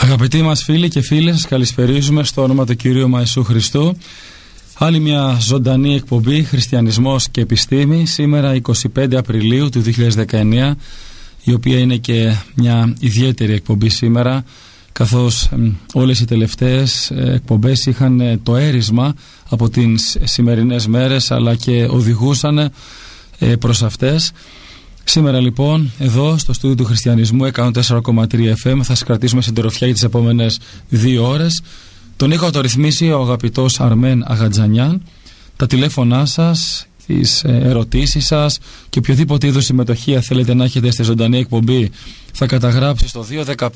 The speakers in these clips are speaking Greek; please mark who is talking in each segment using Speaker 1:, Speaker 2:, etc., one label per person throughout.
Speaker 1: Αγαπητοί μας φίλοι και φίλες, σας καλησπερίζουμε στο όνομα του Κυρίου Ιησού Χριστού. Άλλη μια ζωντανή εκπομπή Χριστιανισμός και Επιστήμη, σήμερα 25 Απριλίου του 2019, η οποία είναι και μια ιδιαίτερη εκπομπή σήμερα, καθώς όλες οι τελευταίες εκπομπές είχαν το έρισμα από τις σημερινές μέρες, αλλά και οδηγούσαν προς αυτές. Σήμερα λοιπόν εδώ στο στούντιο του Χριστιανισμού 104,3 FM θα σας κρατήσουμε συντροφιά για τις επόμενες 2 ώρες. Τον ήχο το ρυθμίσει ο αγαπητός Αρμέν Αγατζανιάν. Τα τηλέφωνά σας, τις ερωτήσεις σας και οποιοδήποτε είδους συμμετοχή θέλετε να έχετε στη ζωντανή εκπομπή θα καταγράψει στο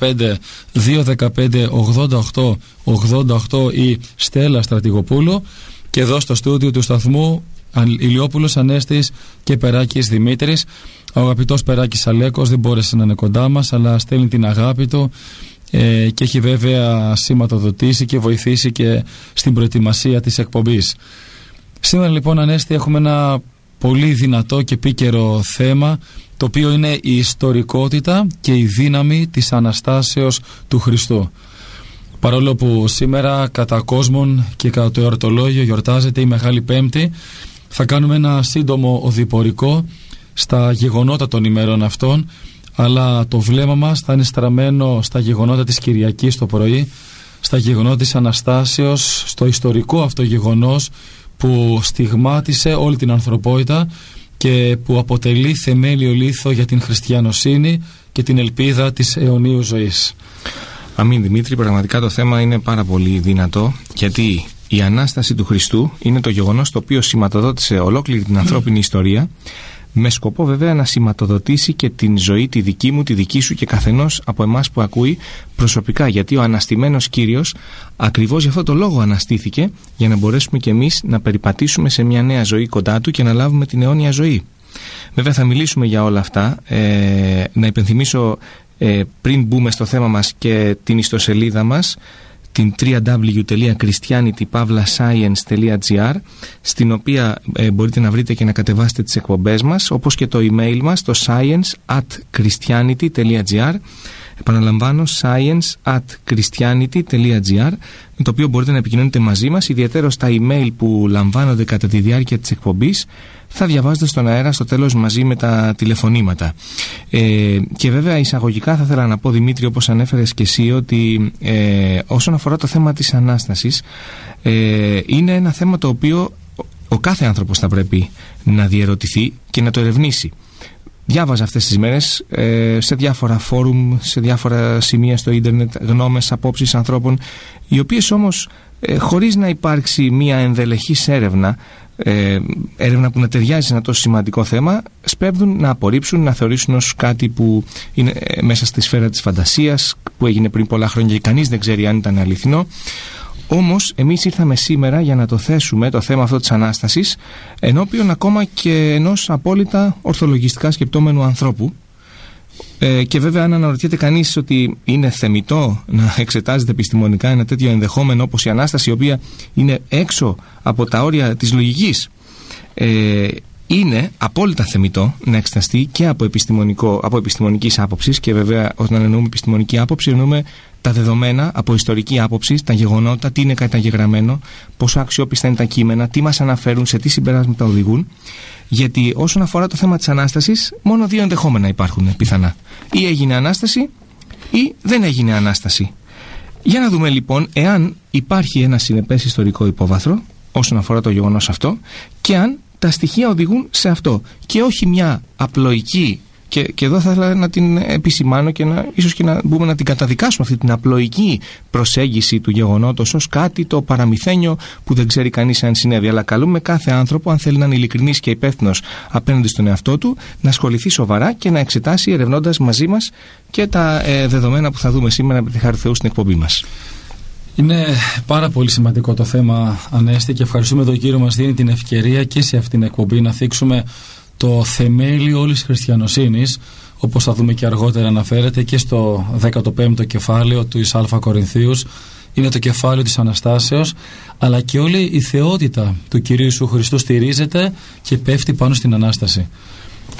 Speaker 1: 215-215-88-88 ή Στέλλα Στρατηγοπούλου, και εδώ στο στούντιο του σταθμού Ηλιόπουλος Ανέστης και Περάκης Δημήτρης. Ο αγαπητός Περάκης Αλέκος δεν μπόρεσε να είναι κοντά μας, αλλά στέλνει την αγάπη του και έχει βέβαια σηματοδοτήσει και βοηθήσει και στην προετοιμασία της εκπομπής. Σήμερα λοιπόν, Ανέστη, έχουμε ένα πολύ δυνατό και επίκαιρο θέμα, το οποίο είναι η ιστορικότητα και η δύναμη της Αναστάσεως του Χριστού. Παρόλο που σήμερα κατά κόσμον και κατά το εορτολόγιο γιορτάζεται η Μεγάλη Πέμπτη, θα κάνουμε ένα σύντομο οδηπορικό στα γεγονότα των ημερών αυτών, αλλά το βλέμμα μας θα είναι στραμμένο στα γεγονότα της Κυριακής το πρωί, στα γεγονότα της Αναστάσεως, στο ιστορικό αυτό γεγονός που στιγμάτισε όλη την ανθρωπότητα και που αποτελεί θεμέλιο λίθο για την χριστιανοσύνη και την ελπίδα της αιωνίου ζωής.
Speaker 2: Αμήν, Δημήτρη, πραγματικά το θέμα είναι πάρα πολύ δυνατό, γιατί η Ανάσταση του Χριστού είναι το γεγονός το οποίο σηματοδότησε ολόκληρη την ανθρώπινη ιστορία, με σκοπό βέβαια να σηματοδοτήσει και την ζωή, τη δική μου, τη δική σου και καθενός από εμάς που ακούει προσωπικά, γιατί ο αναστημένος Κύριος ακριβώς γι' αυτό το λόγο αναστήθηκε, για να μπορέσουμε κι εμείς να περιπατήσουμε σε μια νέα ζωή κοντά του και να λάβουμε την αιώνια ζωή. Βέβαια θα μιλήσουμε για όλα αυτά. Να υπενθυμίσω πριν μπούμε στο θέμα μας και την ιστοσελίδα μας, την www.christianity-science.gr, στην οποία μπορείτε να βρείτε και να κατεβάσετε τις εκπομπές μας, όπως και το email μας, το science@christianity.gr. Επαναλαμβάνω, science@christianity.gr, με το οποίο μπορείτε να επικοινωνείτε μαζί μας, ιδιαίτερα στα email που λαμβάνονται κατά τη διάρκεια της εκπομπής θα διαβάζετε στον αέρα στο τέλος μαζί με τα τηλεφωνήματα. Και βέβαια εισαγωγικά θα ήθελα να πω, Δημήτρη, όπως ανέφερες και εσύ, ότι όσον αφορά το θέμα της Ανάστασης, είναι ένα θέμα το οποίο ο κάθε άνθρωπος θα πρέπει να διερωτηθεί και να το ερευνήσει. Διάβαζα αυτές τις μέρες σε διάφορα φόρουμ, σε διάφορα σημεία στο ίντερνετ, γνώμες, απόψεις ανθρώπων, οι οποίες όμως χωρίς να υπάρξει μια ενδελεχής έρευνα που να ταιριάζει σε ένα τόσο σημαντικό θέμα, σπέβδουν να απορρίψουν, να θεωρήσουν ως κάτι που είναι μέσα στη σφαίρα της φαντασίας, που έγινε πριν πολλά χρόνια και κανείς δεν ξέρει αν ήταν αληθινό. Όμως εμείς ήρθαμε σήμερα για να το θέσουμε το θέμα αυτό της Ανάστασης ενώπιον ακόμα και ενός απόλυτα ορθολογιστικά σκεπτόμενου ανθρώπου. Και βέβαια, αν αναρωτιέται κανείς ότι είναι θεμιτό να εξετάζεται επιστημονικά ένα τέτοιο ενδεχόμενο όπως η Ανάσταση, η οποία είναι έξω από τα όρια της λογικής, είναι απόλυτα θεμιτό να εξεταστεί και από επιστημονικής άποψης. Και βέβαια, όταν εννοούμε επιστημονική άποψη, εννοούμε τα δεδομένα από ιστορική άποψη, τα γεγονότα, τι είναι καταγεγραμμένο, πόσο αξιόπιστα είναι τα κείμενα, τι μας αναφέρουν, σε τι συμπεράσματα οδηγούν. Γιατί όσον αφορά το θέμα της Ανάστασης, μόνο 2 ενδεχόμενα υπάρχουν πιθανά. Ή έγινε Ανάσταση ή δεν έγινε Ανάσταση. Για να δούμε λοιπόν εάν υπάρχει ένα συνεπές ιστορικό υπόβαθρο όσον αφορά το γεγονός αυτό, και αν τα στοιχεία οδηγούν σε αυτό, και όχι μια απλοϊκή, και εδώ θα ήθελα να την επισημάνω και ίσως και να μπούμε να την καταδικάσουμε, αυτή την απλοϊκή προσέγγιση του γεγονότος ως κάτι το παραμυθένιο που δεν ξέρει κανείς αν συνέβη. Αλλά καλούμε κάθε άνθρωπο, αν θέλει να είναι ειλικρινής και υπεύθυνος απέναντι στον εαυτό του, να ασχοληθεί σοβαρά και να εξετάσει, ερευνώντας μαζί μας και τα δεδομένα που θα δούμε σήμερα, με τη χάρη Θεού, στην εκπομπή μας.
Speaker 1: Είναι πάρα πολύ σημαντικό το θέμα, Ανέστη, και ευχαριστούμε τον Κύριο μας δίνει την ευκαιρία και σε αυτήν την εκπομπή να θίξουμε το θεμέλιο όλης της χριστιανοσύνης, όπως θα δούμε και αργότερα αναφέρεται και στο 15ο κεφάλαιο του εις Α Κορινθίους. Είναι το κεφάλαιο της Αναστάσεως, αλλά και όλη η θεότητα του Κυρίου Ιησού Χριστού στηρίζεται και πέφτει πάνω στην Ανάσταση.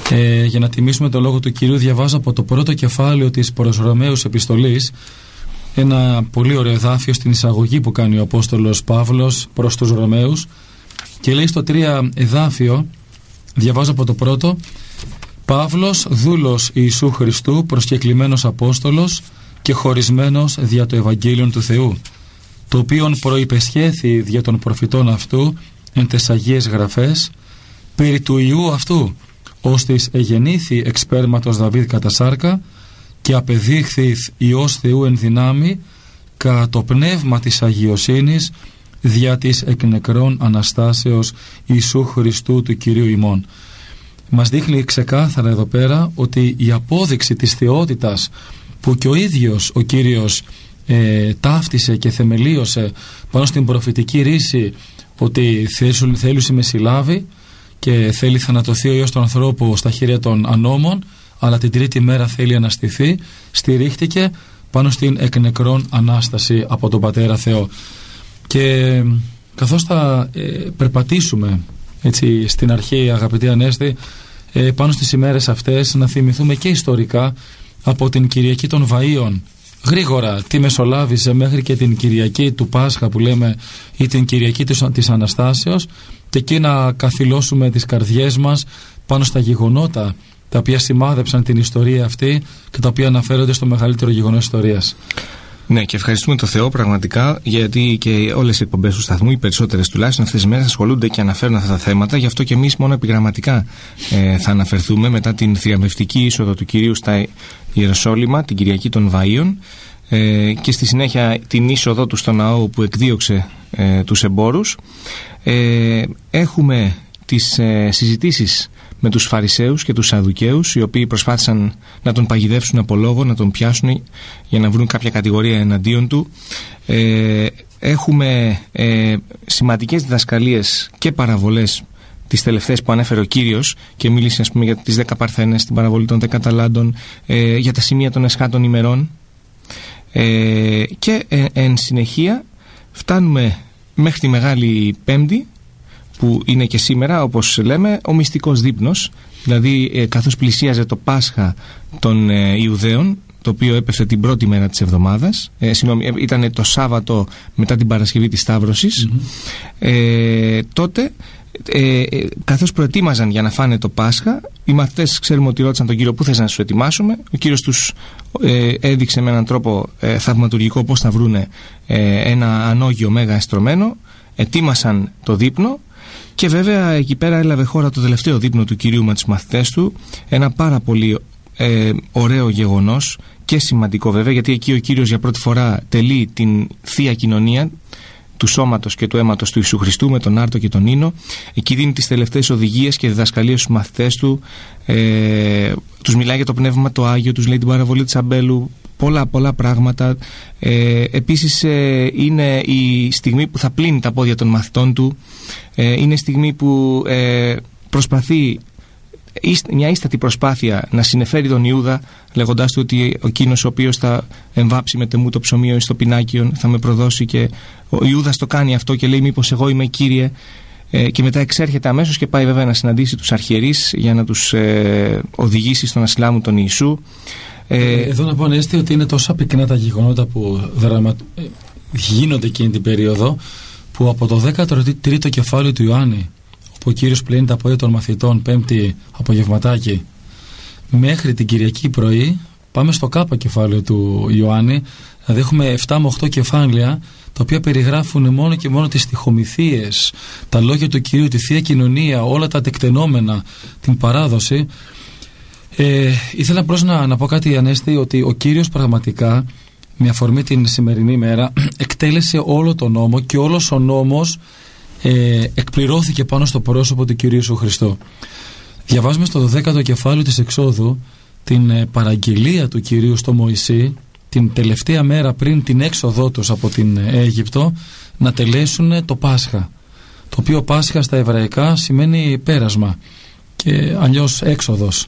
Speaker 1: Για να τιμήσουμε το λόγο του Κυρίου, διαβάζω από το πρώτο κεφάλαιο της προς Ρωμαίους επιστολής, ένα πολύ ωραίο εδάφιο στην εισαγωγή που κάνει ο Απόστολος Παύλος προς τους Ρωμαίους, και λέει στο 3 εδάφιο, διαβάζω από το πρώτο: Παύλος, δούλος Ιησού Χριστού, προσκεκλημένος Απόστολος και χωρισμένος δια το Ευαγγέλιον του Θεού, το οποίον προϋπεσχέθη δια των προφητών αυτού εν τες Αγίες Γραφές, περί του Ιού αυτού, ώστις εγεννήθη εξ σπέρματος Δαβίδ κατά σάρκα, και απεδείχθη Υιός Θεού εν δυνάμει, κατά το πνεύμα της αγιοσύνης, δια της εκ νεκρών Αναστάσεως Ιησού Χριστού του Κυρίου ημών. Μας δείχνει ξεκάθαρα εδώ πέρα ότι η απόδειξη της θεότητας που και ο ίδιος ο Κύριος ταύτισε και θεμελίωσε πάνω στην προφητική ρίση, ότι θέλουσε με συλλάβει και θέλει θανατωθεί ο Υιός του ανθρώπου στα χέρια των ανώμων, αλλά την τρίτη μέρα θέλει αναστηθεί, στηρίχτηκε πάνω στην εκ νεκρών Ανάσταση από τον Πατέρα Θεό. Και καθώς θα περπατήσουμε έτσι στην αρχή, αγαπητοί Ανέστη, πάνω στις ημέρες αυτές, να θυμηθούμε και ιστορικά από την Κυριακή των Βαΐων, γρήγορα τι μεσολάβησε μέχρι και την Κυριακή του Πάσχα που λέμε, ή την Κυριακή της Αναστάσεως, και εκεί να καθυλώσουμε τις καρδιές μας πάνω στα γεγονότα τα οποία σημάδεψαν την ιστορία αυτή και τα οποία αναφέρονται στο μεγαλύτερο γεγονός ιστορίας.
Speaker 2: Ναι, και ευχαριστούμε τον Θεό πραγματικά, γιατί και όλες οι εκπομπές του σταθμού, οι περισσότερες τουλάχιστον αυτές τις μέρες, ασχολούνται και αναφέρουν αυτά τα θέματα. Γι' αυτό και εμείς μόνο επιγραμματικά θα αναφερθούμε μετά την θριαμβευτική είσοδο του Κυρίου στα Ιεροσόλυμα, την Κυριακή των Βαΐων, και στη συνέχεια την είσοδό του στο ναό που εκδίωξε τους εμπόρους. Έχουμε τις συζητήσεις με τους Φαρισαίους και τους Σαδουκαίους, οι οποίοι προσπάθησαν να τον παγιδεύσουν από λόγο, να τον πιάσουν για να βρουν κάποια κατηγορία εναντίον του. Έχουμε σημαντικές διδασκαλίες και παραβολές, τις τελευταίες που ανέφερε ο Κύριος, και μίλησε, ας πούμε, για τις 10 παρθένες, την παραβολή των 10 ταλάντων, για τα σημεία των εσχάτων ημερών, και εν συνεχεία φτάνουμε μέχρι τη Μεγάλη Πέμπτη, που είναι και σήμερα, όπως λέμε, ο μυστικός δείπνος, δηλαδή καθώς πλησίαζε το Πάσχα των Ιουδαίων, το οποίο έπεφτε την πρώτη μέρα της εβδομάδας, ήταν το Σάββατο μετά την Παρασκευή της Σταύρωσης, τότε καθώς προετοίμαζαν για να φάνε το Πάσχα, οι μαθητές, ξέρουμε ότι ρώτησαν τον Κύριο: πού θες να σου ετοιμάσουμε? Ο Κύριος τους έδειξε με έναν τρόπο θαυματουργικό πώς θα βρούνε ένα ανώγιο μέγα εστρωμένο, ετοίμασαν το δείπνο. Και βέβαια εκεί πέρα έλαβε χώρα το τελευταίο δείπνο του Κυρίου με τους μαθητές του, ένα πάρα πολύ ωραίο γεγονός και σημαντικό βέβαια, γιατί εκεί ο Κύριος για πρώτη φορά τελεί την Θεία Κοινωνία του σώματος και του αίματος του Ιησού Χριστού με τον άρτο και τον ίνο. Εκεί δίνει τις τελευταίες οδηγίες και διδασκαλίες στους μαθητές του, τους μιλάει για το Πνεύμα το Άγιο, τους λέει την παραβολή της αμπέλου, πολλά πράγματα. Επίσης είναι η στιγμή που θα πλύνει τα πόδια των μαθητών του, είναι η στιγμή που προσπαθεί, μια ίστατη προσπάθεια, να συνεφέρει τον Ιούδα, λέγοντάς του ότι εκείνος ο οποίος θα εμβάψει με τεμού το ψωμίο στο πινάκιον θα με προδώσει, και ο Ιούδας το κάνει αυτό και λέει: μήπως εγώ είμαι Κύριε? Και μετά εξέρχεται αμέσως και πάει βέβαια να συναντήσει τους αρχιερείς για να τους οδηγήσει στο να συλλάβουν τον Ιησού.
Speaker 1: Εδώ να πω, Ανέστη, ότι είναι τόσο πυκνά τα γεγονότα που γίνονται εκείνη την περίοδο, που από το 13ο κεφάλαιο του Ιωάννη, όπου ο Κύριος πλένει τα πόδια των μαθητών Πέμπτη απογευματάκι, μέχρι την Κυριακή πρωί, πάμε στο Κάπα κεφάλαιο του Ιωάννη. Δηλαδή έχουμε 7 με 8 κεφάλαια, τα οποία περιγράφουν μόνο και μόνο τις στιχομυθίες, τα λόγια του Κυρίου, τη Θεία Κοινωνία, όλα τα τεκτενόμενα, την παράδοση. Ήθελα απλώς να πω κάτι, Ανέστη, ότι ο Κύριος πραγματικά, με αφορμή την σημερινή μέρα, εκτέλεσε όλο τον νόμο, και όλος ο νόμος εκπληρώθηκε πάνω στο πρόσωπο του Κυρίου Ιησού Χριστού. Διαβάζουμε στο 12ο κεφάλαιο της Εξόδου την παραγγελία του Κυρίου στο Μωυσή, την τελευταία μέρα πριν την έξοδό τους από την Αίγυπτο, να τελέσουν το Πάσχα, το οποίο Πάσχα στα εβραϊκά σημαίνει πέρασμα και αλλιώς έξοδος.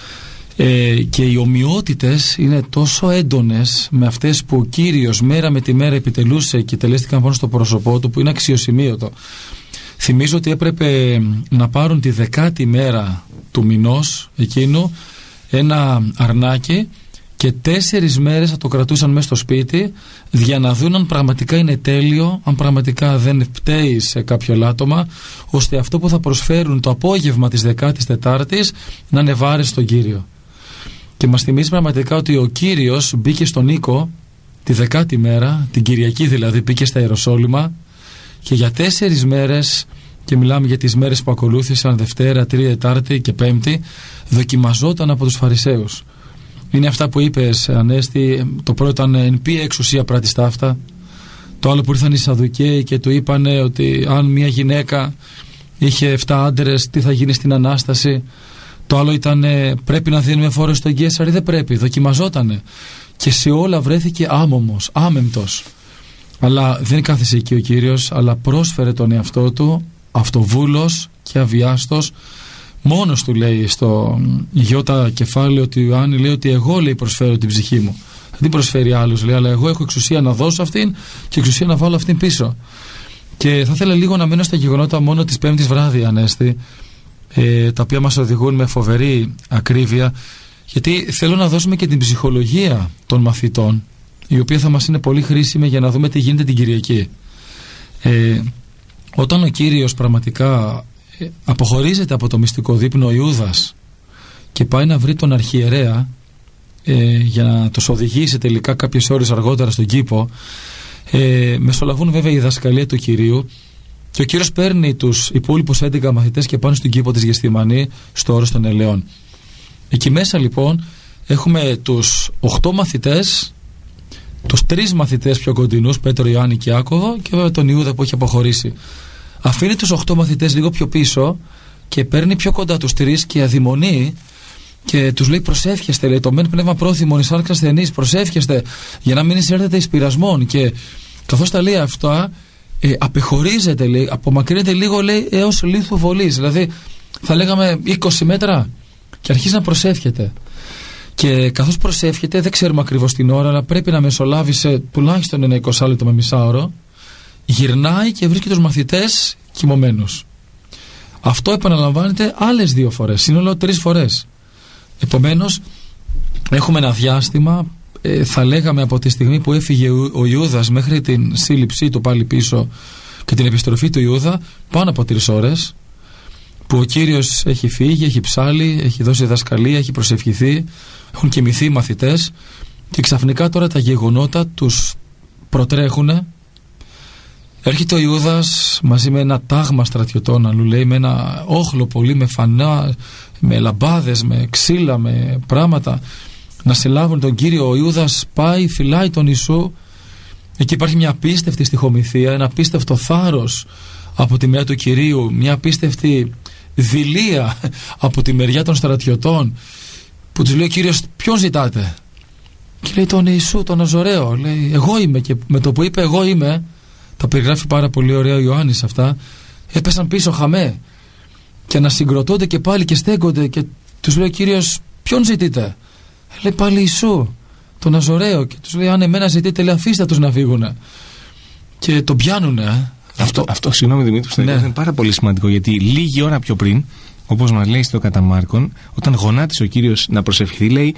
Speaker 1: Και οι ομοιότητες είναι τόσο έντονες με αυτές που ο Κύριος μέρα με τη μέρα επιτελούσε και τελέστηκαν πάνω στο πρόσωπό του, που είναι αξιοσημείωτο. Θυμίζω ότι έπρεπε να πάρουν τη 10η μέρα του μηνός εκείνου ένα αρνάκι και 4 μέρες θα το κρατούσαν μέσα στο σπίτι για να δουν αν πραγματικά είναι τέλειο, αν πραγματικά δεν πταίει σε κάποιο λάτωμα, ώστε αυτό που θα προσφέρουν το απόγευμα της 14ης να είναι βάρες στον Κύριο. Και μας θυμίζει πραγματικά ότι ο Κύριος μπήκε στον οίκο τη 10η μέρα, την Κυριακή δηλαδή, μπήκε στα Ιεροσόλυμα και για 4 μέρες, και μιλάμε για τις μέρες που ακολούθησαν, Δευτέρα, Τρίτη, Τετάρτη και Πέμπτη, δοκιμαζόταν από τους Φαρισαίους. Είναι αυτά που είπες, Ανέστη. Το πρώτο ήταν εν ποια εξουσία πράττεις ταύτα. Το άλλο που ήρθαν οι Σαδουκαίοι και του είπαν ότι αν μια γυναίκα είχε 7 άντρες, τι θα γίνει στην Ανάσταση. Το άλλο ήταν πρέπει να δίνουμε φόρο στον Καίσαρ ή δεν πρέπει. Δοκιμαζότανε. Και σε όλα βρέθηκε άμωμος, άμεμπτος. Αλλά δεν κάθισε εκεί ο Κύριος, αλλά πρόσφερε τον εαυτό του αυτοβούλος και αβιάστος. Μόνος του λέει στο Ιώτα κεφάλαιο του Ιωάννη, λέει ότι εγώ, λέει, προσφέρω την ψυχή μου. Δεν προσφέρει άλλος, λέει, αλλά εγώ έχω εξουσία να δώσω αυτήν και εξουσία να βάλω αυτήν πίσω. Και θα ήθελα λίγο να μείνω στα γεγονότα μόνο της Πέμπτης βράδυ, Ανέστη, τα οποία μας οδηγούν με φοβερή ακρίβεια, γιατί θέλω να δώσουμε και την ψυχολογία των μαθητών, η οποία θα μας είναι πολύ χρήσιμη για να δούμε τι γίνεται την Κυριακή. Όταν ο Κύριος πραγματικά αποχωρίζεται από το μυστικό δείπνο ο Ιούδας και πάει να βρει τον αρχιερέα για να τους οδηγήσει τελικά κάποιες ώρες αργότερα στον κήπο, μεσολαβούν βέβαια η διδασκαλία του Κυρίου και ο Κύριος παίρνει τους υπόλοιπους 11 μαθητές και πάνε στον κήπο της Γεθσημανή, στο όρος των Ελαιών. Εκεί μέσα λοιπόν έχουμε τους 8 μαθητές, τους 3 μαθητές πιο κοντινούς, Πέτρο, Ιωάννη και Ιάκωβο, και βέβαια τον Ιούδα που έχει αποχωρήσει. Αφήνει τους 8 μαθητές λίγο πιο πίσω και παίρνει πιο κοντά τους 3 και αδειμονεί και τους λέει προσεύχεστε, λέει, το μεν πνεύμα πρόθυμον εις άρξ ασθενής, προσεύχεστε για να μην εισέρθετε εις πειρασμών. Και καθώς τα λέει αυτά, απεχωρίζεται, λέει, απομακρύνεται λίγο, λέει, έως λίθου βολής, δηλαδή θα λέγαμε 20 μέτρα, και αρχίζει να προσεύχεται. Και καθώς προσεύχεται, δεν ξέρουμε ακριβώς την ώρα, αλλά πρέπει να μεσολάβει σε τουλάχιστον ένα 20 λεπτό με μισάωρο, γυρνάει και βρίσκει τους μαθητές κοιμωμένους. Αυτό επαναλαμβάνεται άλλες 2 φορές, σύνολο 3 φορές. Επομένως έχουμε ένα διάστημα, θα λέγαμε από τη στιγμή που έφυγε ο Ιούδας μέχρι την σύλληψή του πάλι πίσω και την επιστροφή του Ιούδα, πάνω από 3 ώρες, που ο Κύριος έχει φύγει, έχει ψάλει, έχει δώσει διδασκαλία, έχει προσευχηθεί, έχουν κοιμηθεί οι μαθητές, και ξαφνικά τώρα τα γεγονότα τους προτρέχουνε. Έρχεται ο Ιούδας μαζί με ένα τάγμα στρατιωτών, αλλού λέει, με ένα όχλο πολύ, με φανά, με λαμπάδες, με ξύλα, με πράγματα, να συλλάβουν τον Κύριο. Ο Ιούδας πάει, φυλάει τον Ιησού. Εκεί υπάρχει μια απίστευτη στιχομυθία, ένα απίστευτο θάρρος από τη μεριά του Κυρίου, μια απίστευτη δειλία από τη μεριά των στρατιωτών, που τους λέει ο Κύριος, ποιον ζητάτε? Και λέει, τον Ιησού, τον Ναζωραίο. Λέει, εγώ είμαι. Και με το που είπε εγώ είμαι, τα περιγράφει πάρα πολύ ωραία ο Ιωάννης αυτά, έπεσαν πίσω χαμέ και ανασυγκροτώνται και πάλι και στέκονται, και τους λέει ο Κύριος, ποιον ζητείτε? Λέει πάλι Ιησού, τον Ναζωραίο. Και τους λέει, αν εμένα ζητείτε, λέει, αφήστε τους να φύγουνε. Και τον πιάνουνε.
Speaker 2: Αυτό, συγγνώμη Δημήτρη, ναι, είναι πάρα πολύ σημαντικό, γιατί λίγη ώρα πιο πριν, όπως μας λέει στο κατά Μάρκον, όταν γονάτισε ο Κύριος να προσευχηθεί, λέει,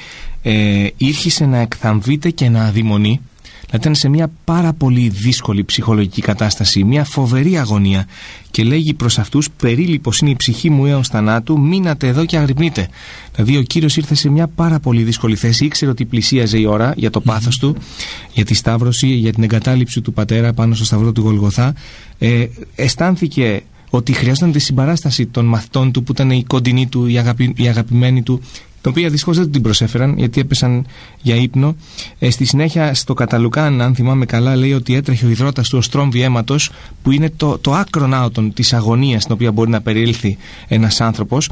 Speaker 2: ήρχισε να εκθαμβείται και να αδειμονεί. Δηλαδή ήταν σε μια πάρα πολύ δύσκολη ψυχολογική κατάσταση, μια φοβερή αγωνία, και λέγει προς αυτούς, περίλυπος είναι η ψυχή μου έως θανάτου, μείνατε εδώ και αγρυπνείτε. Δηλαδή ο Κύριος ήρθε σε μια πάρα πολύ δύσκολη θέση, ήξερε ότι πλησίαζε η ώρα για το πάθος του, για τη σταύρωση, για την εγκατάλειψη του Πατέρα πάνω στο σταυρό του Γολγοθά. Αισθάνθηκε ότι χρειάζονταν τη συμπαράσταση των μαθητών του, που ήταν οι κοντινοί του, οι αγαπημένοι του, την οποία δυστυχώς δεν την προσέφεραν γιατί έπεσαν για ύπνο. Στη συνέχεια στο Καταλουκάν, αν θυμάμαι καλά, λέει ότι έτρεχε ο υδρότας του ως τρόμβη αίματος, που είναι το άκρον άωτον της αγωνίας στην οποία μπορεί να περιέλθει ένας άνθρωπος.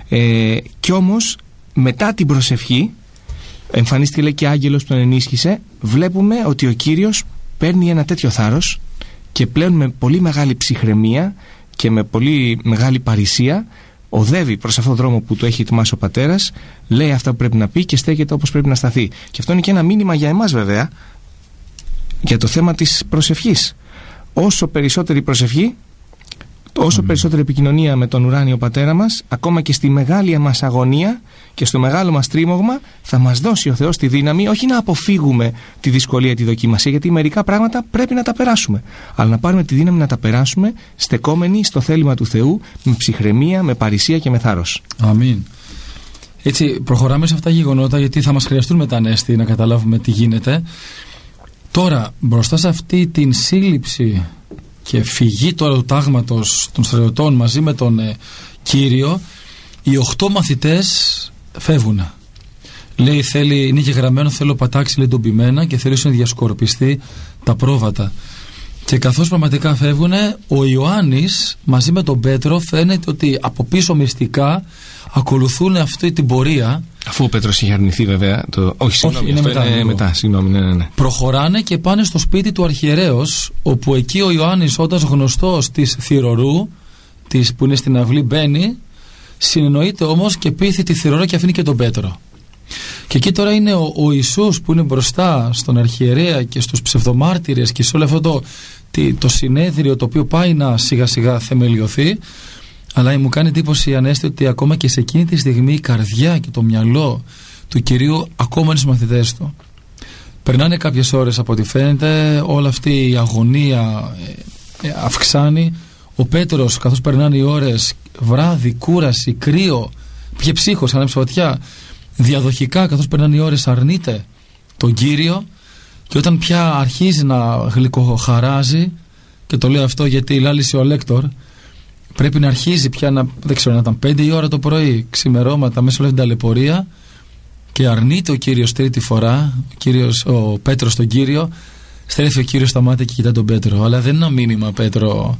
Speaker 2: Κι όμως μετά την προσευχή εμφανίστηκε, λέει, και άγγελος που τον ενίσχυσε. Βλέπουμε ότι ο Κύριος παίρνει ένα τέτοιο θάρρος και πλέον με πολύ μεγάλη ψυχραιμία και με πολύ μεγάλη παρησία οδεύει προς αυτόν τον δρόμο που του έχει ετοιμάσει ο Πατέρας, λέει αυτά που πρέπει να πει και στέκεται όπως πρέπει να σταθεί. Και αυτό είναι και ένα μήνυμα για εμάς βέβαια, για το θέμα της προσευχής. Όσο περισσότερη προσευχή, Όσο περισσότερη επικοινωνία με τον ουράνιο πατέρα μας, ακόμα και στη μεγάλη μας αγωνία και στο μεγάλο μας τρίμωγμα, θα μας δώσει ο Θεός τη δύναμη όχι να αποφύγουμε τη δυσκολία, τη δοκιμασία, γιατί μερικά πράγματα πρέπει να τα περάσουμε, αλλά να πάρουμε τη δύναμη να τα περάσουμε στεκόμενοι στο θέλημα του Θεού, με ψυχραιμία, με παρησία και με θάρρος.
Speaker 1: Αμήν. Έτσι, προχωράμε σε αυτά τα γεγονότα, γιατί θα μας χρειαστούν μετά, Ανέστη, να καταλάβουμε τι γίνεται. Τώρα, μπροστά σε αυτή την σύλληψη και φυγή τώρα του τάγματος των στρατιωτών μαζί με τον Κύριο, οι 8 μαθητές φεύγουν. Λέει, είναι και γραμμένο, θέλω πατάξει, λέει, τον πειμένα και θέλει να διασκορπιστεί τα πρόβατα. Και καθώς πραγματικά φεύγουν, ο Ιωάννης μαζί με τον Πέτρο φαίνεται ότι από πίσω μυστικά ακολουθούν αυτή την πορεία.
Speaker 2: Αφού ο Πέτρος είχε αρνηθεί, βέβαια. Είναι μετά. Ναι.
Speaker 1: Προχωράνε και πάνε στο σπίτι του αρχιερέως, όπου εκεί ο Ιωάννης, όντας γνωστός της Θηρορού, που είναι στην αυλή, μπαίνει, συνεννοείται όμως και πείθει τη Θηρορό και αφήνει και τον Πέτρο. Και εκεί τώρα είναι ο Ιησούς που είναι μπροστά στον αρχιερέα και στους ψευδομάρτυρες και σε όλο αυτό το συνέδριο, το οποίο πάει να σιγά σιγά θεμελιωθεί. Αλλά μου κάνει εντύπωση, Ανέστη, ότι ακόμα και σε εκείνη τη στιγμή η καρδιά και το μυαλό του Κυρίου ακόμα είναι στους μαθητές του. Περνάνε κάποιες ώρες, από ό,τι φαίνεται, όλη αυτή η αγωνία αυξάνει. Ο Πέτρος, καθώς περνάνε οι ώρες, βράδυ, κούραση, κρύο, πήγε ψύχος, ανέψει φωτιά, διαδοχικά καθώς περνάνε οι ώρες αρνείται τον Κύριο, και όταν πια αρχίζει να γλυκοχαράζει, και το λέω αυτό γιατί λάλησε ο λέκτορ, πρέπει να αρχίζει πια δεν ξέρω, να ήταν 5 η ώρα το πρωί, ξημερώματα, μέσα όλη την ταλαιπωρία, και αρνείται ο Κύριος τρίτη φορά, ο Πέτρος τον Κύριο, στρέφει ο Κύριος στα μάτια και κοιτά τον Πέτρο. Αλλά δεν είναι ένα μήνυμα, Πέτρο,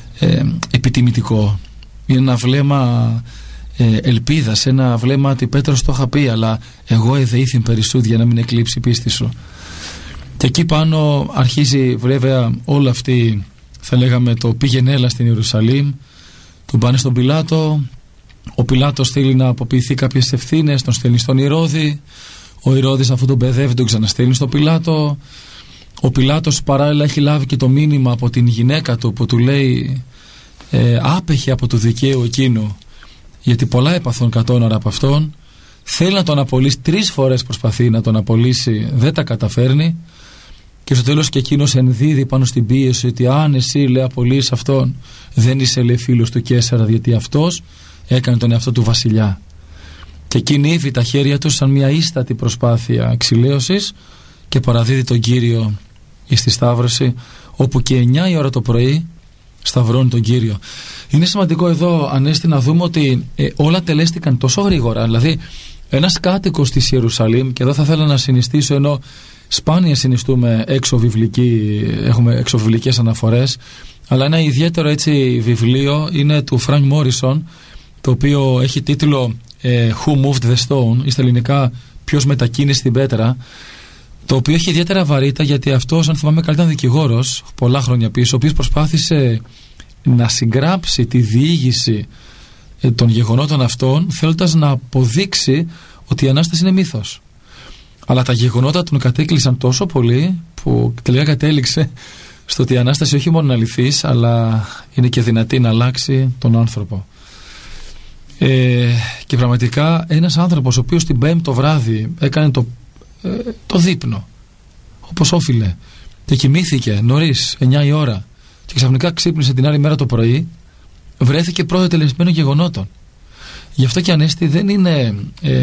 Speaker 1: επιτιμητικό. Είναι ένα βλέμμα ελπίδας, ένα βλέμμα ότι, Πέτρος, το είχα πει, αλλά εγώ εδεήθην περισσούδη για να μην εκλείψει η πίστη σου. Και εκεί πάνω αρχίζει βέβαια όλο αυτή, θα λέγαμε, το πήγαινε έλα στην Ιερουσαλήμ. Τον πάνε στον Πιλάτο. Ο Πιλάτος θέλει να αποποιηθεί κάποιες ευθύνες, τον στέλνει στον Ηρώδη. Ο Ηρώδης, αφού τον παιδεύει, τον ξαναστέλνει στον Πιλάτο. Ο Πιλάτος παράλληλα έχει λάβει και το μήνυμα από την γυναίκα του που του λέει άπεχε από το δικαίου εκείνου, γιατί πολλά έπαθαν κατώνορα από αυτόν. Θέλει να τον απολύσει, 3 φορές προσπαθεί να τον απολύσει, δεν τα καταφέρνει. Και στο τέλος και εκείνος ενδίδει πάνω στην πίεση ότι αν εσύ, λέει, απολύσεις αυτόν, δεν είσαι, λέει, φίλος του Καίσαρα, γιατί αυτός έκανε τον εαυτό του βασιλιά. Και κυνήβει τα χέρια του σαν μια ίστατη προσπάθεια εξηλαίωσης και παραδίδει τον Κύριο στη Σταύρωση, όπου και 9 η ώρα το πρωί σταυρώνει τον Κύριο. Είναι σημαντικό εδώ, Ανέστη, να δούμε ότι όλα τελέστηκαν τόσο γρήγορα. Δηλαδή, ένας κάτοικος της Ιερουσαλήμ, και εδώ θα ήθελα να συνιστήσω, ενώ σπάνια συνιστούμε έχουμε εξωβιβλικές αναφορές, αλλά ένα ιδιαίτερο έτσι βιβλίο είναι του Φρανκ Μόρισον, το οποίο έχει τίτλο Who Moved the Stone, ή στα ελληνικά ποιος μετακίνησε την πέτρα, το οποίο έχει ιδιαίτερα βαρύτητα, γιατί αυτός, αν θυμάμαι καλά, ήταν δικηγόρος πολλά χρόνια πίσω, ο οποίος προσπάθησε να συγγράψει τη διήγηση των γεγονότων αυτών, θέλοντας να αποδείξει ότι η Ανάσταση είναι μύθος. Αλλά τα γεγονότα τον κατέκλυσαν τόσο πολύ, που τελικά κατέληξε στο ότι η Ανάσταση όχι μόνο είναι αληθής, αλλά είναι και δυνατή να αλλάξει τον άνθρωπο. Και πραγματικά ένας άνθρωπος ο οποίος την Πέμπτη το βράδυ έκανε το δείπνο όπως όφιλε και κοιμήθηκε νωρίς 9 η ώρα και ξαφνικά ξύπνησε την άλλη μέρα το πρωί, βρέθηκε πρώτο τελεσμένο γεγονότων. Γι' αυτό και, Ανέστη, δεν είναι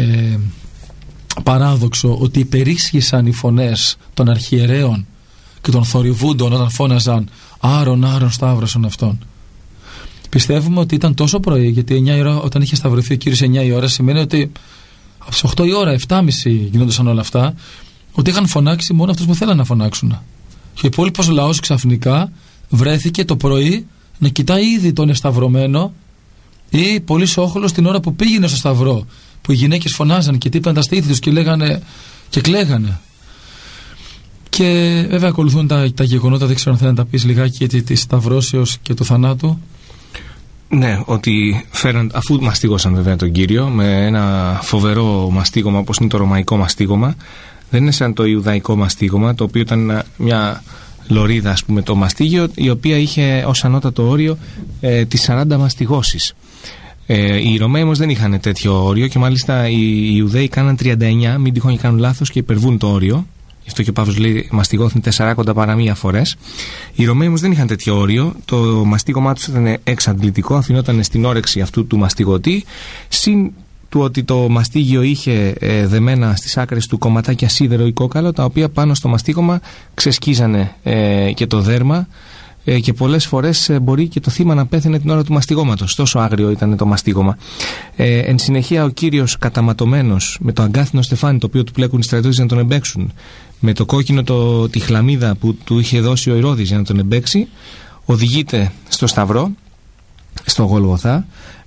Speaker 1: παράδοξο ότι υπερίσχυσαν οι φωνές των αρχιερέων και των θορυβούντων όταν φώναζαν «Άρον, Άρον, σταύρωσον αυτόν». Πιστεύουμε ότι ήταν τόσο πρωί, γιατί 9 η ώρα, όταν είχε σταυρωθεί ο Κύριος 9 η ώρα, σημαίνει ότι από τις 8 η ώρα, 7.30 γινόντουσαν όλα αυτά, ότι είχαν φωνάξει μόνο αυτούς που θέλαν να φωνάξουν. Και ο υπόλοιπος λαός ξαφνικά βρέθηκε το πρωί να κοιτάει ήδη τον εσταυρωμένο, ή πολύ σόχολος την ώρα που πήγαινε στο σταυρό, που οι γυναίκες φωνάζαν και τύπαν τα στήθη τους και λέγανε και κλαίγανε. Και βέβαια ακολουθούν τα γεγονότα, δεν ξέρω αν θέλει να τα πεις λιγάκι, της σταυρώσεως και του θανάτου.
Speaker 2: Ναι, ότι αφού μαστίγωσαν βέβαια τον Κύριο με ένα φοβερό μαστίγωμα όπως είναι το ρωμαϊκό μαστίγωμα, δεν είναι σαν το ιουδαϊκό μαστίγωμα, το οποίο ήταν μια λωρίδα, ας πούμε, το μαστίγιο, η οποία είχε ως ανώτατο όριο τις 40 μαστιγώσεις. Οι Ρωμαίοι όμως δεν είχαν τέτοιο όριο και μάλιστα οι Ιουδαίοι κάναν 39, μην τυχόν και κάνουν λάθος και υπερβούν το όριο. Γι' αυτό και ο Παύλος λέει μαστιγώθηκαν 40 παραμία φορές. Οι Ρωμαίοι όμως δεν είχαν τέτοιο όριο. Το μαστίγωμά τους ήταν εξαντλητικό, αφινόταν στην όρεξη αυτού του μαστιγωτή. Συν του ότι το μαστίγιο είχε δεμένα στις άκρες του κομματάκια σίδερο ή κόκαλο, τα οποία πάνω στο μαστίγωμα ξεσκίζανε και το δέρμα. Και πολλές φορές μπορεί και το θύμα να πέθαινε την ώρα του μαστιγώματος. Τόσο άγριο ήταν το μαστίγωμα. Εν συνεχεία, ο Κύριος καταματωμένος με το αγκάθινο στεφάνι, το οποίο του πλέκουν οι στρατιώτες για να τον εμπέξουν, με το κόκκινο τη χλαμίδα που του είχε δώσει ο Ηρώδης για να τον εμπέξει, οδηγείται στο Σταυρό, στο Γολγοθά,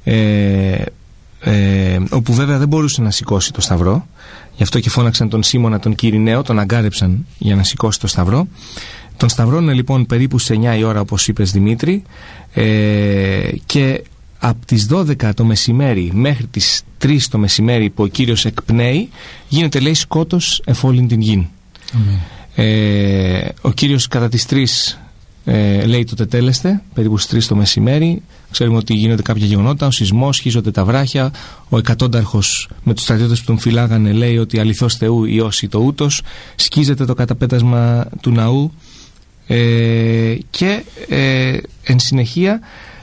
Speaker 2: όπου βέβαια δεν μπορούσε να σηκώσει το Σταυρό. Γι' αυτό και φώναξαν τον Σίμωνα τον Κυριναίο, τον αγκάρεψαν για να σηκώσει το Σταυρό. Τον σταυρώνουν λοιπόν περίπου σε 9 η ώρα, όπως είπες Δημήτρη, και από τις 12 το μεσημέρι μέχρι τις 3 το μεσημέρι που ο Κύριος εκπνέει, γίνεται, λέει, σκότος εφόλην την γην. Ο Κύριος κατά τις 3 λέει το τετέλεστε, περίπου στις 3 το μεσημέρι. Ξέρουμε ότι γίνονται κάποια γεγονότα, ο σεισμός, σχίζονται τα βράχια, ο εκατόνταρχος με τους στρατιώτες που τον φυλάγανε λέει ότι αληθώς Θεού Υιός ή το ούτος, σκίζεται το καταπέτασμα του ναού. Και εν συνεχεία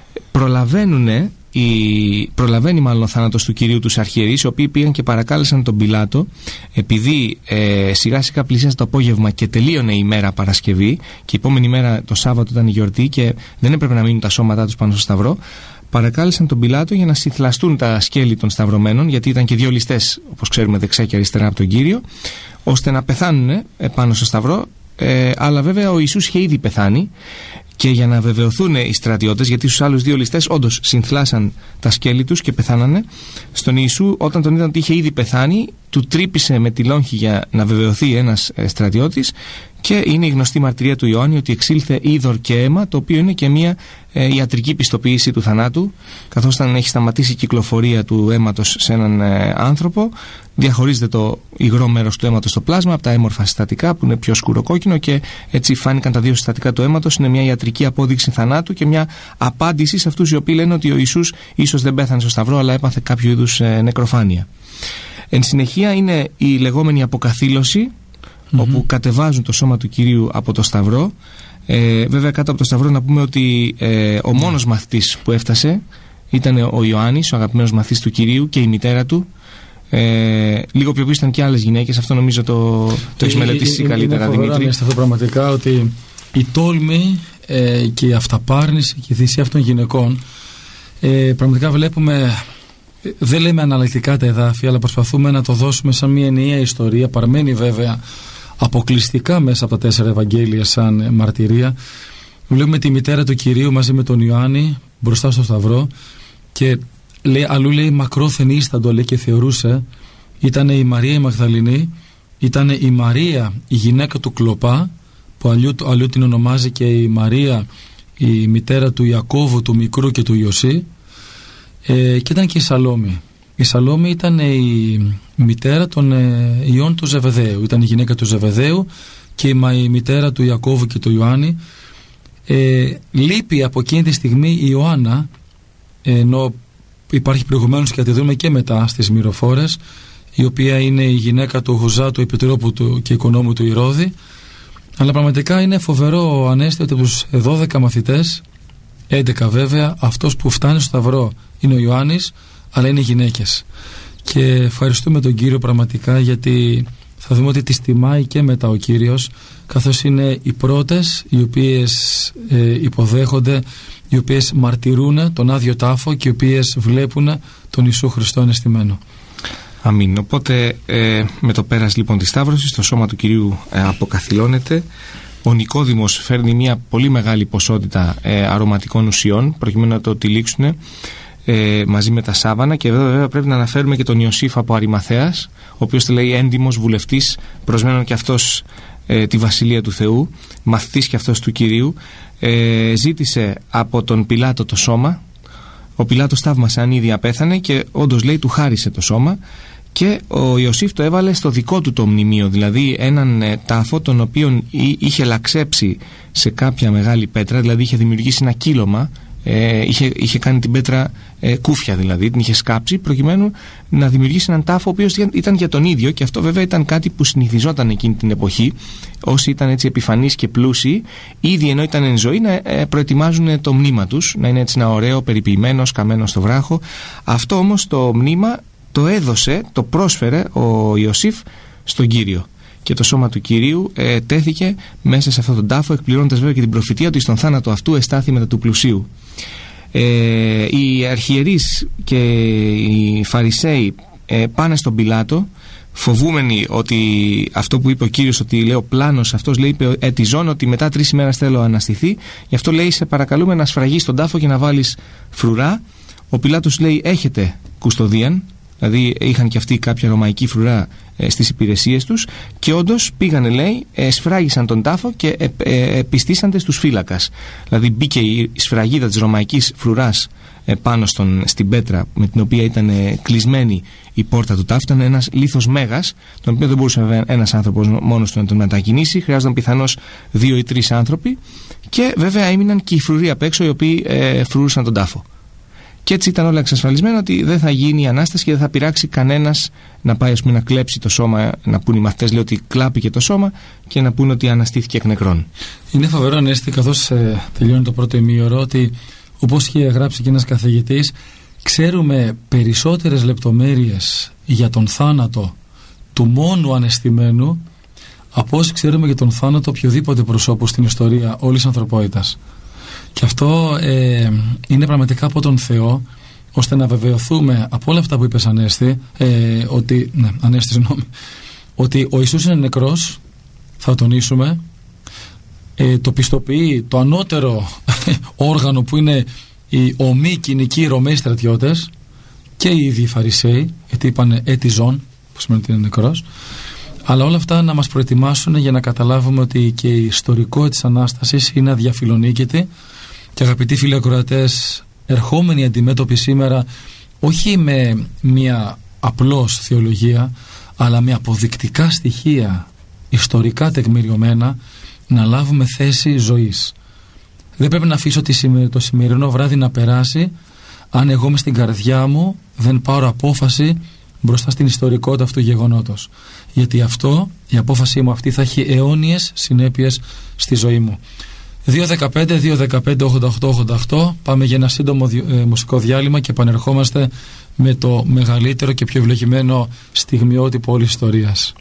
Speaker 2: προλαβαίνει μάλλον ο θάνατος του Κυρίου τους αρχιερείς, οι οποίοι πήγαν και παρακάλεσαν τον Πιλάτο, επειδή σιγά σιγά πλησίασε το απόγευμα και τελείωνε η μέρα Παρασκευή και η επόμενη μέρα το Σάββατο ήταν η γιορτή και δεν έπρεπε να μείνουν τα σώματά τους πάνω στο Σταυρό, παρακάλεσαν τον Πιλάτο για να συθλαστούν τα σκέλη των σταυρωμένων, γιατί ήταν και 2 ληστές, όπως ξέρουμε, δεξιά και αριστερά από τον Κύριο, ώστε να πεθάνουν πάνω στο Σταυρό. Αλλά βέβαια ο Ιησούς είχε ήδη πεθάνει, και για να βεβαιωθούν οι στρατιώτες, γιατί στους άλλους 2 ληστές όντως συνθλάσαν τα σκέλη τους και πεθάνανε, στον Ιησού όταν τον είδαν ότι είχε ήδη πεθάνει, του τρύπησε με τη λόγχη για να βεβαιωθεί ένας στρατιώτης, και είναι η γνωστή μαρτυρία του Ιωάννη ότι εξήλθε είδωρ και αίμα, το οποίο είναι και μια ιατρική πιστοποίηση του θανάτου, καθώς όταν έχει σταματήσει η κυκλοφορία του αίματος σε έναν άνθρωπο, διαχωρίζεται το υγρό μέρος του αίματος στο πλάσμα από τα έμορφα συστατικά που είναι πιο σκουροκόκκινο, και έτσι φάνηκαν τα 2 συστατικά του αίματος. Είναι μια ιατρική απόδειξη θανάτου και μια απάντηση σε αυτούς οι οποίοι λένε ότι ο Ιησούς ίσως δεν πέθανε στο Σταυρό, αλλά έπαθε κάποιο είδους νεκροφάνεια. Εν συνεχεία είναι η λεγόμενη αποκαθήλωση, όπου κατεβάζουν το σώμα του Κυρίου από το Σταυρό. Βέβαια κάτω από το Σταυρό να πούμε ότι ο μόνος μαθητής που έφτασε ήταν ο Ιωάννης, ο αγαπημένος μαθητής του Κυρίου, και η μητέρα του. Λίγο πιο πίσω ήταν και άλλες γυναίκες. Αυτό νομίζω το έχεις μελετήσει καλύτερα, Δημήτρη.
Speaker 1: Είναι αυτό πραγματικά, ότι η τόλμη και η αυταπάρνηση και η θυσία αυτών των γυναικών, πραγματικά βλέπουμε, δεν λέμε αναλυτικά τα εδάφια, αλλά προσπαθούμε να το δώσουμε σαν μια ενιαία ιστορία. Παραμένει βέβαια αποκλειστικά μέσα από τα 4 Ευαγγέλια σαν μαρτυρία. Βλέπουμε τη μητέρα του Κυρίου μαζί με τον Ιωάννη μπροστά στο Σταυρό, και αλλού λέει μακρόθεν ίσταντο, λέει, και θεωρούσε. Ήταν η Μαρία η Μαγδαληνή, ήταν η Μαρία η γυναίκα του Κλοπά, που αλλού την ονομάζει και η Μαρία η μητέρα του Ιακώβου του μικρού και του Ιωσή, και ήταν και η Σαλόμη. Η Σαλόμη ήταν η μητέρα των ιών του Ζεβεδαίου, ήταν η γυναίκα του Ζεβεδαίου και η μητέρα του Ιακώβου και του Ιωάννη. Λείπει από εκείνη τη στιγμή η Ιωάννα, ενώ υπάρχει προηγουμένως και τη δούμε και μετά στις Μυροφόρες, η οποία είναι η γυναίκα του Χουζά, του επιτρόπου του και οικονόμου του Ηρώδη. Αλλά πραγματικά είναι φοβερό, Ανέστη, ότι από τους 12 μαθητές, 11 βέβαια, αυτός που φτάνει στο Σταυρό είναι ο Ιωάννης, αλλά είναι γυναίκες. Και ευχαριστούμε τον Κύριο πραγματικά, γιατί θα δούμε ότι τις τιμάει και μετά ο Κύριος, καθώς είναι οι πρώτες οι οποίες υποδέχονται, οι οποίες μαρτυρούν τον άδειο τάφο και οι οποίες βλέπουν τον Ιησού Χριστό ανεστημένο.
Speaker 2: Αμήν. Οπότε με το πέρας λοιπόν της Σταύρωσης το σώμα του Κυρίου αποκαθιλώνεται. Ο Νικόδημος φέρνει μια πολύ μεγάλη ποσότητα αρωματικών ουσιών προκειμένου να το τυλίξουν μαζί με τα σάβανα, και βέβαια πρέπει να αναφέρουμε και τον Ιωσήφ από Αριμαθέας, ο οποίος λέει έντιμος βουλευτής, προσμένων και αυτός τη Βασιλεία του Θεού, μαθητής και αυτός του Κυρίου. Ζήτησε από τον Πιλάτο το σώμα. Ο Πιλάτος θαύμασε αν ήδη απέθανε, και όντως λέει του χάρισε το σώμα, και ο Ιωσήφ το έβαλε στο δικό του το μνημείο, δηλαδή έναν τάφο τον οποίον είχε λαξέψει σε κάποια μεγάλη πέτρα, δηλαδή είχε δημιουργήσει ένα κύλωμα, είχε κάνει την πέτρα κούφια, δηλαδή την είχε σκάψει προκειμένου να δημιουργήσει έναν τάφο ο οποίος ήταν για τον ίδιο, και αυτό βέβαια ήταν κάτι που συνηθιζόταν εκείνη την εποχή. Όσοι ήταν έτσι επιφανείς και πλούσιοι, ήδη ενώ ήταν εν ζωή, να προετοιμάζουν το μνήμα τους, να είναι έτσι ένα ωραίο περιποιημένο, σκαμμένο στο βράχο. Αυτό όμως το μνήμα το έδωσε, το πρόσφερε ο Ιωσήφ στον Κύριο, και το σώμα του Κυρίου τέθηκε μέσα σε αυτόν τον τάφο, εκπληρώνοντας βέβαια και την προφητεία ότι στον θάνατο αυτού εστάθη μετά του πλουσίου. Οι αρχιερείς και οι Φαρισαίοι πάνε στον Πιλάτο, φοβούμενοι ότι αυτό που είπε ο Κύριος, ότι λέει ο πλάνος αυτός, λέει, είπε ετιζών, ότι μετά 3 ημέρες θέλω να αναστηθεί, γι' αυτό λέει σε παρακαλούμε να σφραγείς τον τάφο και να βάλεις φρουρά. Ο Πιλάτος λέει έχετε κουστοδίαν, δηλαδή είχαν και αυτοί κάποια ρωμαϊκή φρουρά στις υπηρεσίες τους, και όντως πήγανε, λέει, σφράγισαν τον τάφο και πιστήσανται στους φύλακας. Δηλαδή μπήκε η σφραγίδα της ρωμαϊκής φρουράς πάνω στην πέτρα με την οποία ήταν κλεισμένη η πόρτα του τάφου. Ήταν ένας λίθος μέγας, τον οποίο δεν μπορούσε ένας άνθρωπος μόνος του να τον μετακινήσει, χρειάζονταν πιθανώς 2 ή 3 άνθρωποι, και βέβαια έμειναν και οι φρουροί απ' έξω οι οποίοι φρουρούσαν τον τάφο. Και έτσι ήταν όλα εξασφαλισμένα ότι δεν θα γίνει η Ανάσταση και δεν θα πειράξει κανένας να πάει, ας πούμε, να κλέψει το σώμα, να πούν οι μαθητές, λέει, ότι κλάπηκε το σώμα, και να πούν ότι αναστήθηκε εκ νεκρών.
Speaker 1: Είναι φοβερό, Ανέστη, καθώς τελειώνει το πρώτο ημίωρο, ότι όπως είχε γράψει και ένας καθηγητής, ξέρουμε περισσότερες λεπτομέρειες για τον θάνατο του μόνου ανεστημένου από όσοι ξέρουμε για τον θάνατο οποιοδήποτε προσώπου στην ιστορία όλης της ανθρωπότητας. Και αυτό είναι πραγματικά από τον Θεό, ώστε να βεβαιωθούμε από όλα αυτά που είπες, Ανέστη, ότι ο Ιησούς είναι νεκρός, θα τονίσουμε, το πιστοποιεί το ανώτερο όργανο που είναι οι ομοί κοινικοί Ρωμαίοι στρατιώτες και οι ίδιοι Φαρισαίοι, γιατί είπανε ετιζών, που σημαίνει ότι είναι νεκρός. Αλλά όλα αυτά να μας προετοιμάσουν για να καταλάβουμε ότι και η ιστορικότητα της Ανάστασης είναι αδιαφιλονίκητη. Και αγαπητοί φίλοι ακροατές, ερχόμενοι αντιμέτωποι σήμερα όχι με μια απλώς θεολογία, αλλά με αποδεικτικά στοιχεία ιστορικά τεκμηριωμένα, να λάβουμε θέση ζωής. Δεν πρέπει να αφήσω το σημερινό βράδυ να περάσει αν εγώ μες στην καρδιά μου δεν πάρω απόφαση μπροστά στην ιστορικότητα αυτού του γεγονότος. Γιατί η απόφασή μου αυτή θα έχει αιώνιες συνέπειες στη ζωή μου. 2.15-2.15-88-88. Πάμε για ένα σύντομο μουσικό διάλειμμα και επανερχόμαστε με το μεγαλύτερο και πιο ευλογημένο στιγμιότυπο όλης της ιστορίας.